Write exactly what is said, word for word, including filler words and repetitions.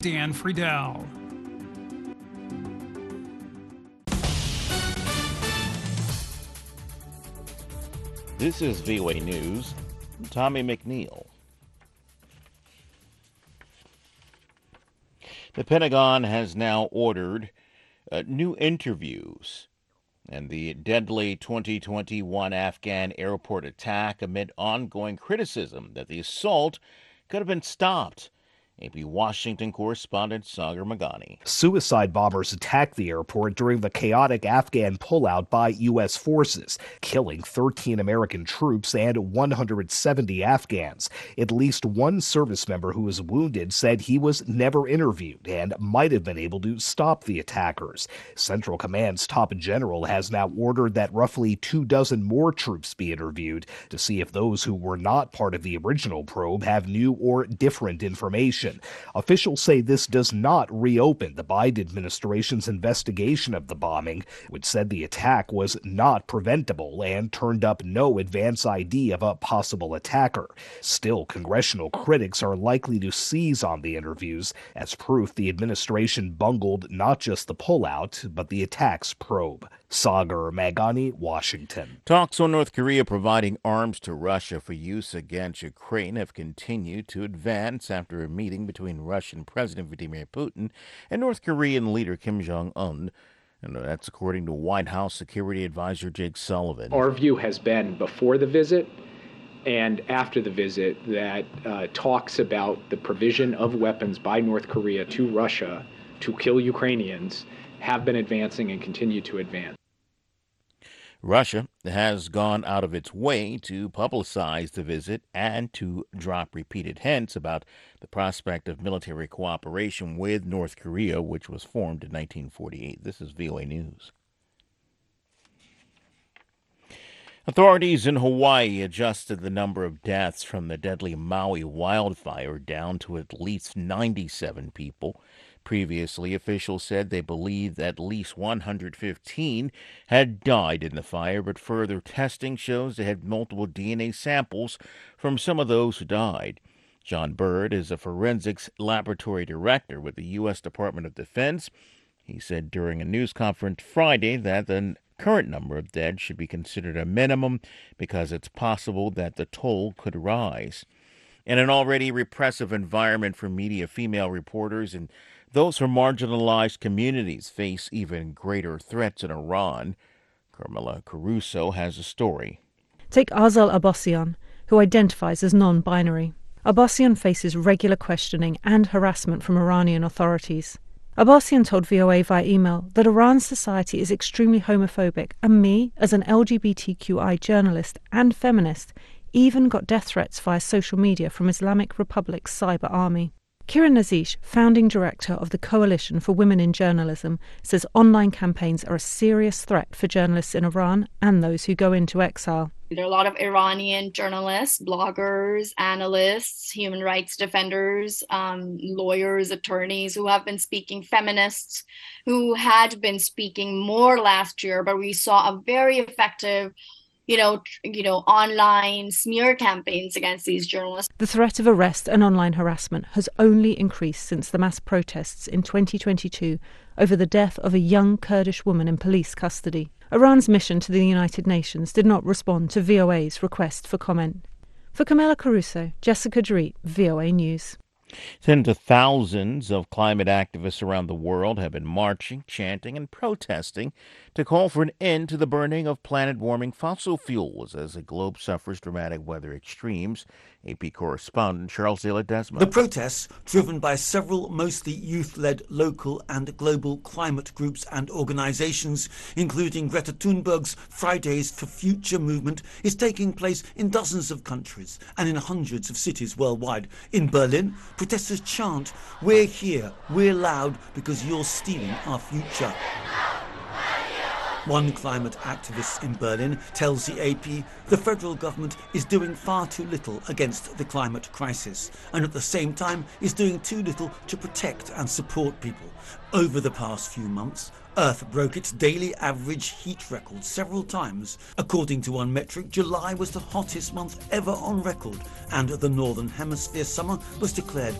Dan Friedel. This is V O A News. I'm Tommy McNeil. The Pentagon has now ordered uh, new interviews and the deadly twenty twenty-one Afghan airport attack amid ongoing criticism that the assault could have been stopped. A P Washington correspondent Sagar Meghani. Suicide bombers attacked the airport during the chaotic Afghan pullout by U S forces, killing thirteen American troops and one hundred seventy Afghans. At least one service member who was wounded said he was never interviewed and might have been able to stop the attackers. Central Command's top general has now ordered that roughly two dozen more troops be interviewed to see if those who were not part of the original probe have new or different information. Officials say this does not reopen the Biden administration's investigation of the bombing, which said the attack was not preventable and turned up no advance I D of a possible attacker. Still, congressional critics are likely to seize on the interviews as proof the administration bungled not just the pullout, but the attack's probe. Sagar Meghani, Washington. Talks on North Korea providing arms to Russia for use against Ukraine have continued to advance after a meeting between Russian President Vladimir Putin and North Korean leader Kim Jong-un. And that's according to White House Security Advisor Jake Sullivan. Our view has been before the visit and after the visit that uh, talks about the provision of weapons by North Korea to Russia to kill Ukrainians have been advancing and continue to advance. Russia has gone out of its way to publicize the visit and to drop repeated hints about the prospect of military cooperation with North Korea, which was formed in nineteen forty-eight. This is V O A News. Authorities in Hawaii adjusted the number of deaths from the deadly Maui wildfire down to at least ninety-seven people. Previously, officials said they believed at least one hundred fifteen had died in the fire, but further testing shows they had multiple D N A samples from some of those who died. John Bird is a forensics laboratory director with the U S Department of Defense. He said during a news conference Friday that the current number of dead should be considered a minimum because it's possible that the toll could rise. In an already repressive environment for media, female reporters and those from marginalized communities face even greater threats in Iran. Carmela Caruso has a story. Take Azal Abbasian, who identifies as non-binary. Abbasian faces regular questioning and harassment from Iranian authorities. Abbasian told V O A via email that Iran's society is extremely homophobic, and me, as an L G B T Q I journalist and feminist, even got death threats via social media from Islamic Republic's cyber army. Kiran Nazish, founding director of the Coalition for Women in Journalism, says online campaigns are a serious threat for journalists in Iran and those who go into exile. There are a lot of Iranian journalists, bloggers, analysts, human rights defenders, um, lawyers, attorneys who have been speaking, feminists who had been speaking more last year, but we saw a very effective You know, you know, online smear campaigns against these journalists. The threat of arrest and online harassment has only increased since the mass protests in twenty twenty-two over the death of a young Kurdish woman in police custody. Iran's mission to the United Nations did not respond to V O A's request for comment. For Carmela Caruso, Jessica Dorit, V O A News. Tens of thousands of climate activists around the world have been marching, chanting, and protesting to call for an end to the burning of planet-warming fossil fuels as the globe suffers dramatic weather extremes. A P correspondent Charles De La Desma. The protests, driven by several mostly youth-led local and global climate groups and organizations, including Greta Thunberg's Fridays for Future movement, is taking place in dozens of countries and in hundreds of cities worldwide. In Berlin, protesters chant, "We're here, we're loud because you're stealing our future." One climate activist in Berlin tells the A P the federal government is doing far too little against the climate crisis and at the same time is doing too little to protect and support people. Over the past few months, Earth broke its daily average heat record several times. According to one metric, July was the hottest month ever on record, and the Northern Hemisphere summer was declared